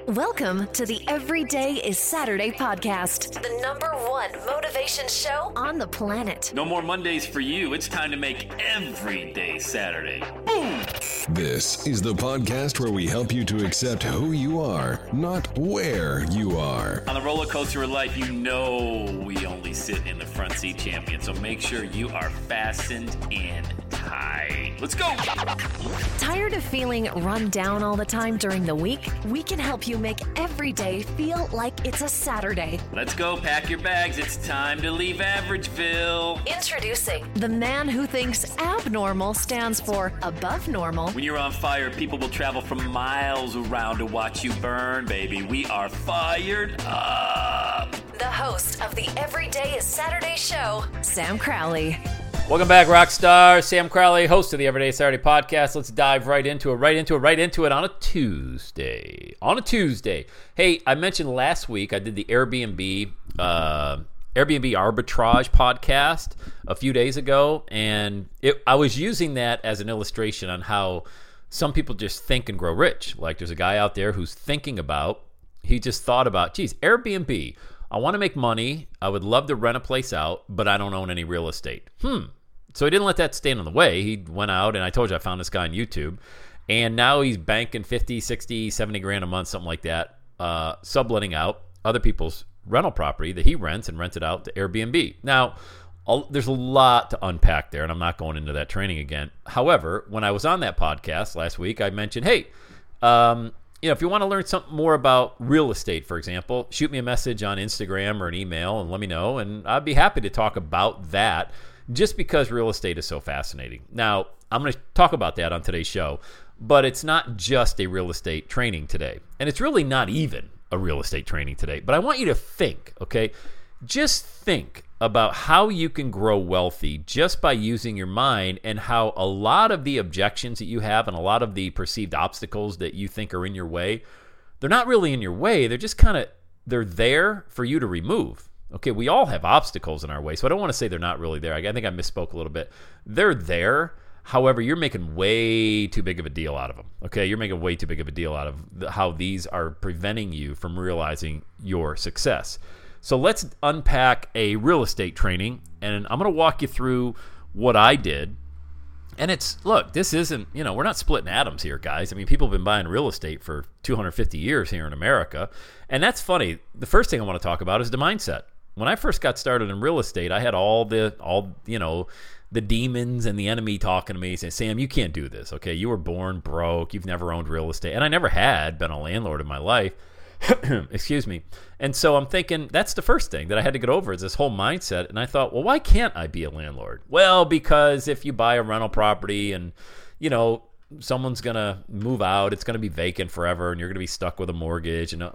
Welcome to the Everyday is Saturday podcast, the #1 motivation show on the planet. No more Mondays for you. It's time to make every day Saturday. Boom! This is the podcast where we help you to accept who you are, not where you are. On the roller coaster of life, you know we only sit in the front seat, champion. So make sure you are fastened in tight. Let's go! Tired of feeling run down all the time during the week? We can help you make every day feel like it's a Saturday. Let's go, pack your bags. It's time to leave Averageville. Introducing the man who thinks abnormal stands for above normal. When you're on fire, people will travel from miles around to watch you burn, baby. We are fired up. The host of the Everyday is Saturday show, Sam Crowley. Welcome back, rock star. Sam Crowley, host of the Everyday Saturday podcast. Let's dive right into it on a Tuesday. Hey, I mentioned last week I did the Airbnb arbitrage podcast a few days ago, and I was using that as an illustration on how some people just think and grow rich. Like there's a guy out there who's he just thought about, geez, Airbnb, I want to make money. I would love to rent a place out, but I don't own any real estate. So he didn't let that stand in the way. He went out, and I told you I found this guy on YouTube, and now he's banking 50, 60, 70 grand a month, something like that, subletting out other people's rental property that he rents and rents it out to Airbnb. Now, there's a lot to unpack there, and I'm not going into that training again. However, when I was on that podcast last week, I mentioned, hey, if you want to learn something more about real estate, for example, shoot me a message on Instagram or an email and let me know, and I'd be happy to talk about that just because real estate is so fascinating. Now, I'm going to talk about that on today's show, but it's not just a real estate training today, and it's really not even a real estate training today, but I want you to think, okay? Just think about how you can grow wealthy just by using your mind, and how a lot of the objections that you have and a lot of the perceived obstacles that you think are in your way, they're not really in your way. They're just they're there for you to remove. Okay, we all have obstacles in our way, so I don't want to say they're not really there. I think I misspoke a little bit. They're there. However, you're making way too big of a deal out of them. Okay, you're making way too big of a deal out of how these are preventing you from realizing your success. So let's unpack a real estate training, and I'm going to walk you through what I did. And this isn't, we're not splitting atoms here, guys. I mean, people have been buying real estate for 250 years here in America. And that's funny. The first thing I want to talk about is the mindset. When I first got started in real estate, I had all the demons and the enemy talking to me saying, Sam, you can't do this. Okay, you were born broke. You've never owned real estate. And I never had been a landlord in my life. Excuse me. And so I'm thinking that's the first thing that I had to get over is this whole mindset. And I thought, well, why can't I be a landlord? Well, because if you buy a rental property and, someone's going to move out, it's going to be vacant forever and you're going to be stuck with a mortgage. And,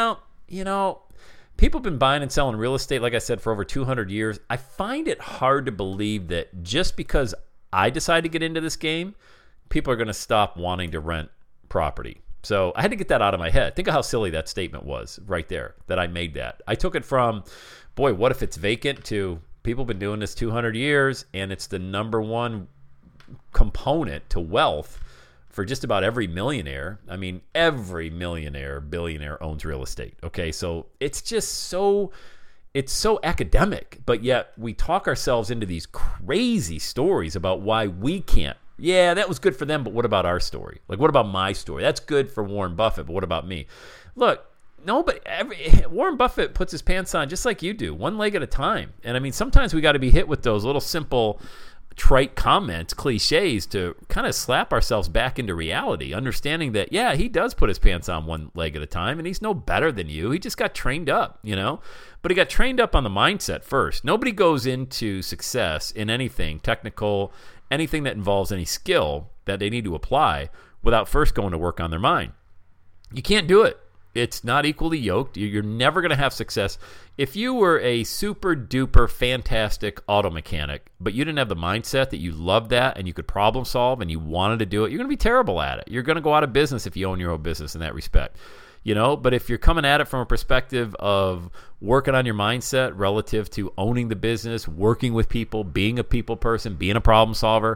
people have been buying and selling real estate, like I said, for over 200 years. I find it hard to believe that just because I decide to get into this game, people are going to stop wanting to rent property. So I had to get that out of my head. Think of how silly that statement was right there, that I made that. I took it from, boy, what if it's vacant, to people have been doing this 200 years, and it's the #1 component to wealth for just about every millionaire. I mean, every millionaire, billionaire owns real estate. Okay, so it's just it's so academic, but yet we talk ourselves into these crazy stories about why we can't. Yeah, that was good for them, but what about our story? Like, what about my story? That's good for Warren Buffett, but what about me? Look, Warren Buffett puts his pants on just like you do, one leg at a time. And I mean, sometimes we got to be hit with those little simple, trite comments, cliches, to kind of slap ourselves back into reality, understanding that, yeah, he does put his pants on one leg at a time, and he's no better than you. He just got trained up, But he got trained up on the mindset first. Nobody goes into success in anything technical, anything that involves any skill that they need to apply, without first going to work on their mind. You can't do it. It's not equally yoked. You're never going to have success. If you were a super duper fantastic auto mechanic, but you didn't have the mindset that you loved that and you could problem solve and you wanted to do it, you're going to be terrible at it. You're going to go out of business if you own your own business in that respect. But if you're coming at it from a perspective of working on your mindset relative to owning the business, working with people, being a people person, being a problem solver,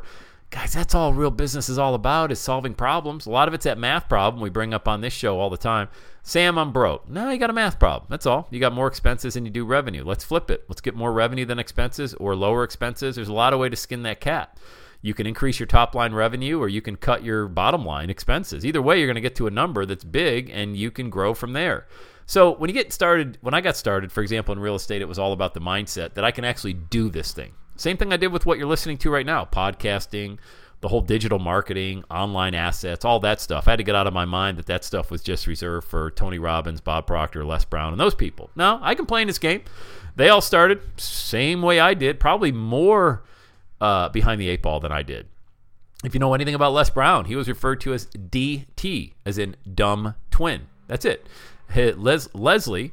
Guys, that's all real business is all about, is solving problems. A lot of it's that math problem we bring up on this show all the time. Sam, I'm broke. No, you got a math problem. That's all. You got more expenses than you do revenue. Let's flip it. Let's get more revenue than expenses or lower expenses. There's a lot of ways to skin that cat. You can increase your top line revenue or you can cut your bottom line expenses. Either way, you're going to get to a number that's big and you can grow from there. So when I got started, for example, in real estate, it was all about the mindset that I can actually do this thing. Same thing I did with what you're listening to right now, podcasting, the whole digital marketing, online assets, all that stuff. I had to get out of my mind that stuff was just reserved for Tony Robbins, Bob Proctor, Les Brown, and those people. No, I can play in this game. They all started same way I did, probably more behind the eight ball than I did. If you know anything about Les Brown, he was referred to as DT, as in dumb twin. That's it. Leslie,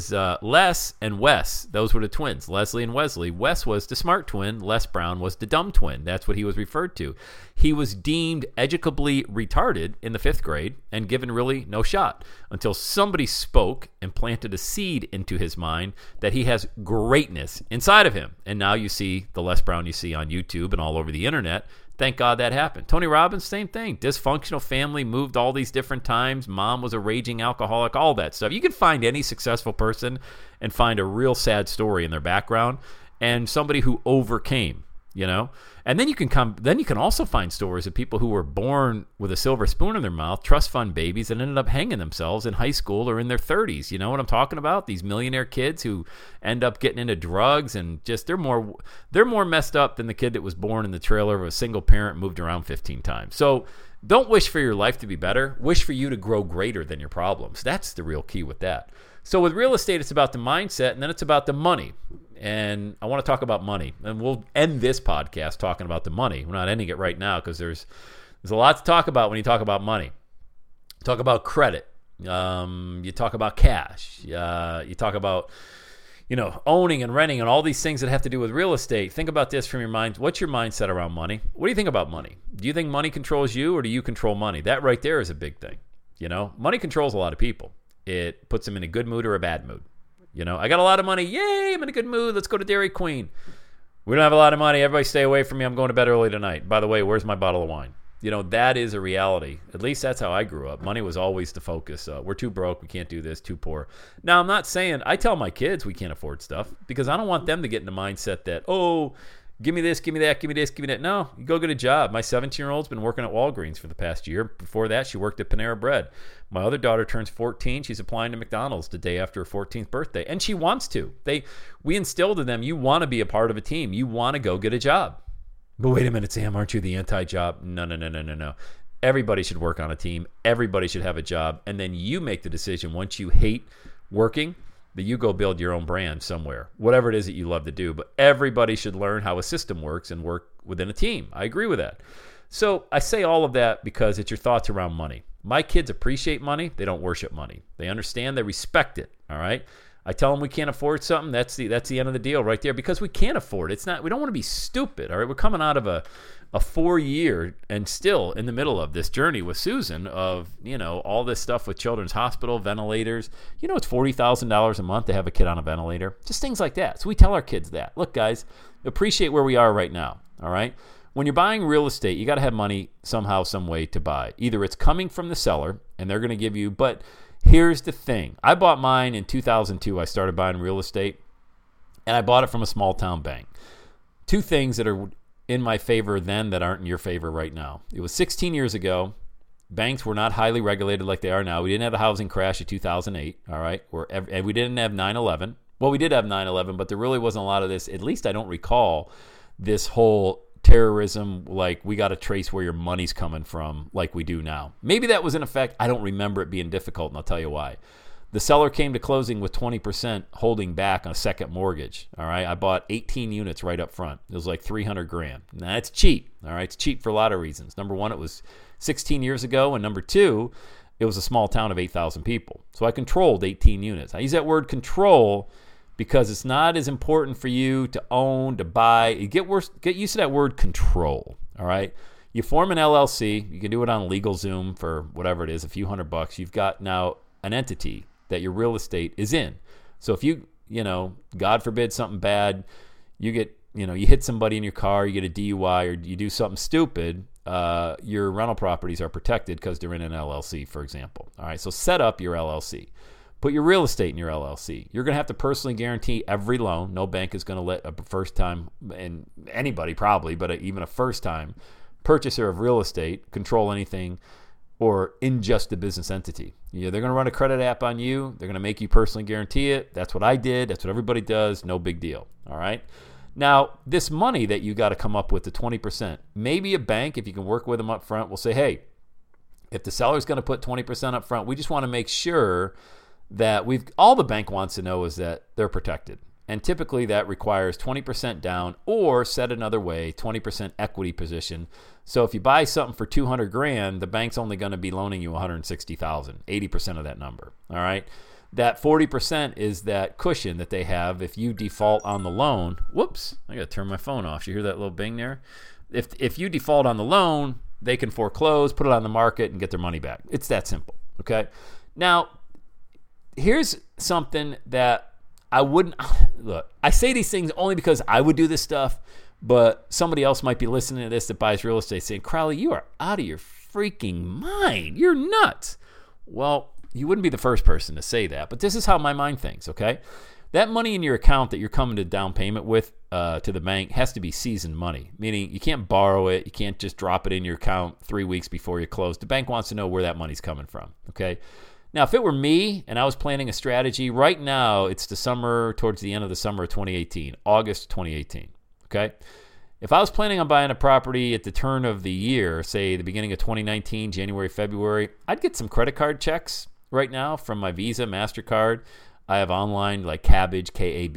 Les and Wes, those were the twins. Leslie and Wesley. Wes was the smart twin. Les Brown was the dumb twin. That's what he was referred to. He was deemed educably retarded in the 5th grade and given really no shot until somebody spoke and planted a seed into his mind that he has greatness inside of him. And now you see the Les Brown you see on YouTube and all over the internet. Thank God that happened. Tony Robbins, same thing. Dysfunctional family, moved all these different times. Mom was a raging alcoholic, all that stuff. You can find any successful person and find a real sad story in their background and somebody who overcame, And then you can also find stories of people who were born with a silver spoon in their mouth, trust fund babies, and ended up hanging themselves in high school or in their 30s. You know what I'm talking about? These millionaire kids who end up getting into drugs and just they're more messed up than the kid that was born in the trailer of a single parent, moved around 15 times. So don't wish for your life to be better. Wish for you to grow greater than your problems. That's the real key with that. So with real estate, it's about the mindset, and then it's about the money. And I want to talk about money. And we'll end this podcast talking about the money. We're not ending it right now because there's a lot to talk about when you talk about money. Talk about credit. You talk about cash. You talk about, owning and renting and all these things that have to do with real estate. Think about this from your mind. What's your mindset around money? What do you think about money? Do you think money controls you or do you control money? That right there is a big thing. Money controls a lot of people. It puts them in a good mood or a bad mood. I got a lot of money. Yay, I'm in a good mood. Let's go to Dairy Queen. We don't have a lot of money. Everybody stay away from me. I'm going to bed early tonight. By the way, where's my bottle of wine? That is a reality. At least that's how I grew up. Money was always the focus. We're too broke. We can't do this. Too poor. Now, I'm not saying, I tell my kids we can't afford stuff because I don't want them to get in the mindset that, give me this, give me that, give me this, give me that. No, you go get a job. My 17-year-old's been working at Walgreens for the past year. Before that, she worked at Panera Bread. My other daughter turns 14. She's applying to McDonald's the day after her 14th birthday, and she wants to. We instilled in them, you want to be a part of a team. You want to go get a job. But wait a minute, Sam, aren't you the anti-job? No. Everybody should work on a team. Everybody should have a job, and then you make the decision once you hate working that you go build your own brand somewhere, whatever it is that you love to do. But everybody should learn how a system works and work within a team. I agree with that. So I say all of that because it's your thoughts around money. My kids appreciate money. They don't worship money. They understand, they respect it. All right. I tell them we can't afford something. That's the end of the deal right there because we can't afford it. We don't want to be stupid. All right. We're coming out of a 4-year and still in the middle of this journey with Susan of, all this stuff with Children's Hospital, ventilators. It's $40,000 a month to have a kid on a ventilator. Just things like that. So we tell our kids that. Look, guys, appreciate where we are right now. All right. When you're buying real estate, you got to have money somehow, some way to buy. Either it's coming from the seller and they're going to give you, but here's the thing. I bought mine in 2002. I started buying real estate and I bought it from a small town bank. Two things that are in my favor then that aren't in your favor right now. It was 16 years ago. Banks were not highly regulated like they are now. We didn't have the housing crash of 2008, all right? And we didn't have 9/11. Well, we did have 9/11, but there really wasn't a lot of this. At least I don't recall this whole terrorism, like we got to trace where your money's coming from like we do now. Maybe that was in effect. I don't remember it being difficult, and I'll tell you why. The seller came to closing with 20% holding back on a second mortgage. All right, I bought 18 units right up front. It was like $300,000. Now that's cheap. All right, it's cheap for a lot of reasons. Number one, it was 16 years ago, and number two, it was a small town of 8,000 people. So I controlled 18 units. I use that word control because it's not as important for you to own, to buy. You get used to that word control. All right, you form an LLC. You can do it on LegalZoom for whatever it is, a few $100. You've got now an entity that your real estate is in. So if you God forbid something bad, you get, you hit somebody in your car, you get a DUI, or you do something stupid, your rental properties are protected because they're in an LLC, for example. All right, so set up your LLC. Put your real estate in your LLC. You're going to have to personally guarantee every loan. No bank is going to let a first-time, and anybody probably, but even a first-time purchaser of real estate control anything or in just the business entity. They're going to run a credit app on you. They're going to make you personally guarantee it. That's what I did. That's what everybody does. No big deal. All right. Now, this money that you got to come up with, the 20%, maybe a bank, if you can work with them up front, will say, hey, if the seller's going to put 20% up front, we just want to make sure that all the bank wants to know is that they're protected. And typically that requires 20% down, or said another way, 20% equity position. So if you buy something for $200,000, the bank's only going to be loaning you $160,000, 80% of that number. All right. That 40% is that cushion that they have if you default on the loan. Whoops, I got to turn my phone off. You hear that little bing there? If you default on the loan, they can foreclose, put it on the market, and get their money back. It's that simple. Okay. Now, here's something that I wouldn't look. I say these things only because I would do this stuff, but somebody else might be listening to this that buys real estate saying, Crowley, you are out of your freaking mind. You're nuts. Well, you wouldn't be the first person to say that, but this is how my mind thinks, okay? That money in your account that you're coming to down payment with to the bank has to be seasoned money, meaning you can't borrow it. You can't just drop it in your account 3 weeks before you close. The bank wants to know where that money's coming from, okay? Now, if it were me and I was planning a strategy, right now it's the summer, towards the end of the summer of 2018, August 2018, okay? If I was planning on buying a property at the turn of the year, say the beginning of 2019, January, February, I'd get some credit card checks right now from my Visa, MasterCard. I have online like Kabbage,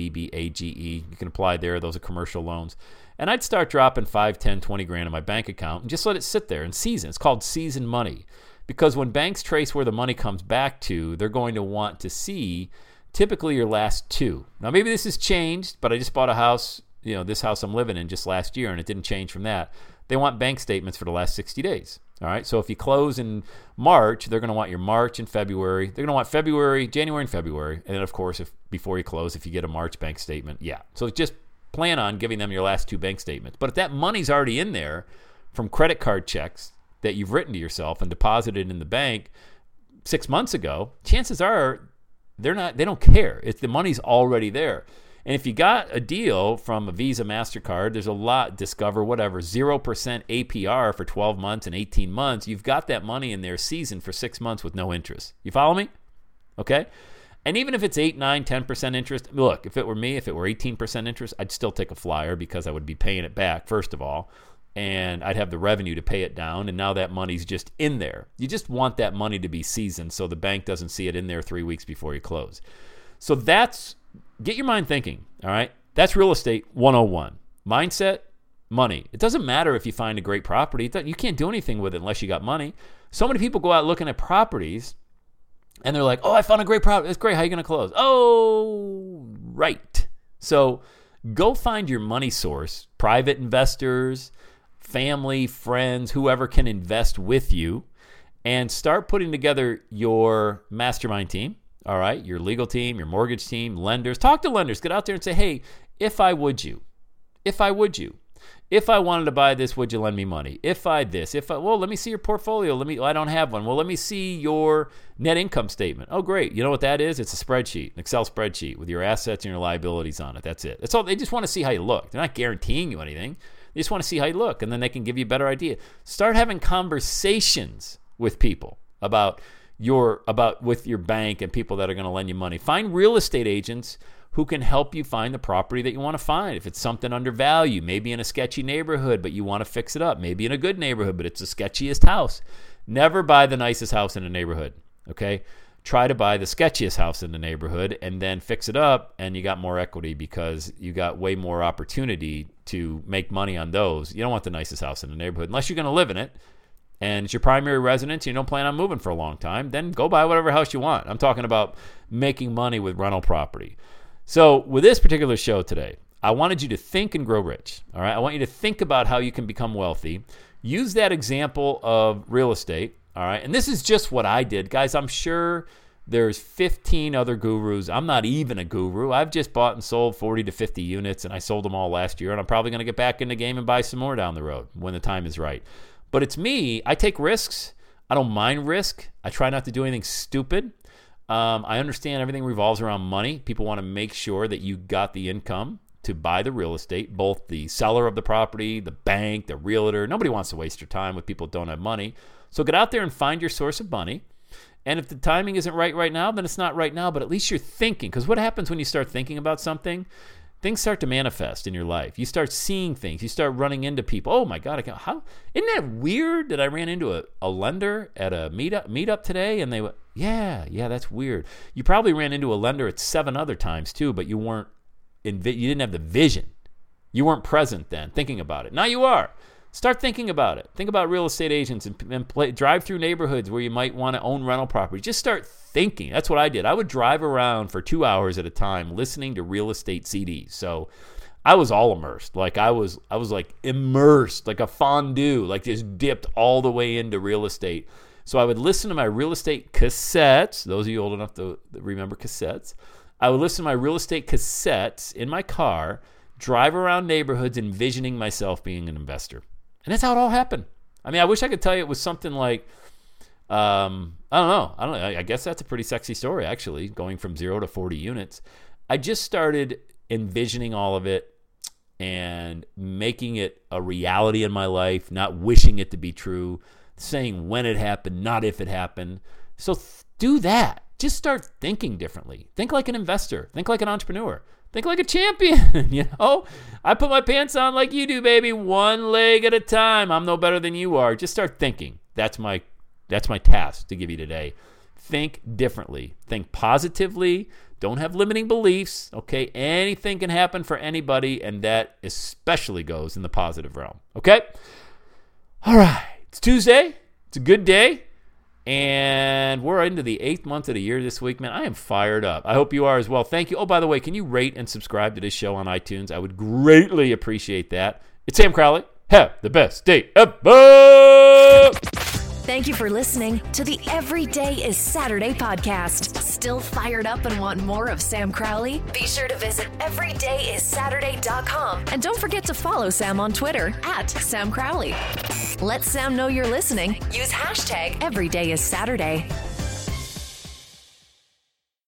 Kabbage. You can apply there. Those are commercial loans. And I'd start dropping 5, 10, 20 grand in my bank account and just let it sit there and season. It's called seasoned money. Because when banks trace where the money comes back to, they're going to want to see typically your last two. Now, maybe this has changed, but I just bought a house, this house I'm living in just last year, and it didn't change from that. They want bank statements for the last 60 days. All right. So if you close in March, they're going to want your March and February. They're going to want January and February. And then, of course, before you close, if you get a March bank statement, yeah. So just plan on giving them your last two bank statements. But if that money's already in there from credit card checks that you've written to yourself and deposited in the bank 6 months ago, chances are they don't care. The money's already there. And if you got a deal from a Visa, MasterCard, there's a lot, Discover, whatever, 0% APR for 12 months and 18 months, you've got that money in there seasoned for 6 months with no interest. You follow me? Okay? And even if it's 8, 9, 10% interest, look, if it were me, if it were 18% interest, I'd still take a flyer because I would be paying it back, first of all, and I'd have the revenue to pay it down, and now that money's just in there. You just want that money to be seasoned so the bank doesn't see it in there 3 weeks before you close. So get your mind thinking, all right? That's real estate 101. Mindset, money. It doesn't matter if you find a great property. You can't do anything with it unless you got money. So many people go out looking at properties, and they're like, oh, I found a great property. That's great. How are you going to close? Oh, right. So go find your money source, private investors, family, friends, whoever can invest with you, and start putting together your mastermind team. All right, your legal team, your mortgage team, lenders. Talk to lenders. Get out there and say, hey, if I wanted to buy this, would you lend me money? Let me see your portfolio. I don't have one. Well, let me see your net income statement. Oh, great. You know what that is? It's a spreadsheet, an Excel spreadsheet with your assets and your liabilities on it. That's it. That's all. They just want to see how you look. They're not guaranteeing you anything. They just want to see how you look, and then they can give you a better idea. Start having conversations with people with your bank and people that are going to lend you money. Find real estate agents who can help you find the property that you want to find. If it's something undervalued, maybe in a sketchy neighborhood, but you want to fix it up. Maybe in a good neighborhood, but it's the sketchiest house. Never buy the nicest house in a neighborhood, okay? Try to buy the sketchiest house in the neighborhood and then fix it up, and you got more equity because you got way more opportunity to make money on those. You don't want the nicest house in the neighborhood unless you're going to live in it. And it's your primary residence, you don't plan on moving for a long time, then go buy whatever house you want. I'm talking about making money with rental property. So with this particular show today, I wanted you to think and grow rich. All right, I want you to think about how you can become wealthy. Use that example of real estate. All right, and this is just what I did. Guys, I'm sure There's 15 other gurus. I'm not even a guru. I've just bought and sold 40 to 50 units, and I sold them all last year, and I'm probably going to get back in the game and buy some more down the road when the time is right. But it's me. I take risks. I don't mind risk. I try not to do anything stupid. I understand everything revolves around money. People want to make sure that you got the income to buy the real estate, both the seller of the property, the bank, the realtor. Nobody wants to waste your time with people who don't have money. So get out there and find your source of money. And if the timing isn't right now, then it's not right now, but at least you're thinking. Because what happens when you start thinking about something? Things start to manifest in your life. You start seeing things. You start running into people. Oh my God, isn't that weird that I ran into a lender at a meetup today? And they went, yeah, that's weird. You probably ran into a lender at 7 other times too, but you didn't have the vision. You weren't present then thinking about it. Now you are. Start thinking about it. Think about real estate agents and drive through neighborhoods where you might want to own rental property. Just start thinking. That's what I did. I would drive around for 2 hours at a time listening to real estate CDs. So I was all immersed. Like I was like immersed, like a fondue, like just dipped all the way into real estate. So I would listen to my real estate cassettes. Those of you old enough to remember cassettes. I would listen to my real estate cassettes in my car, drive around neighborhoods envisioning myself being an investor. And that's how it all happened. I mean, I wish I could tell you it was something like, I don't know. I guess that's a pretty sexy story, actually, going from 0 to 40 units. I just started envisioning all of it and making it a reality in my life, not wishing it to be true, saying when it happened, not if it happened. So do that. Just start thinking differently. Think like an investor. Think like an entrepreneur. Think like a champion, you know? I put my pants on like you do, baby, one leg at a time. I'm no better than you are. Just start thinking. That's my task to give you today. Think differently. Think positively. Don't have limiting beliefs, okay? Anything can happen for anybody, and that especially goes in the positive realm, okay? All right. It's Tuesday. It's a good day. And we're into the 8th month of the year this week, man. I am fired up. I hope you are as well. Thank you. Oh, by the way, can you rate and subscribe to this show on iTunes? I would greatly appreciate that. It's Sam Crowley. Have the best day ever. Thank you for listening to the Everyday is Saturday podcast. Still fired up and want more of Sam Crowley? Be sure to visit everydayissaturday.com. And don't forget to follow Sam on Twitter @Sam Crowley. Let Sam know you're listening. Use #EverydayIsSaturday.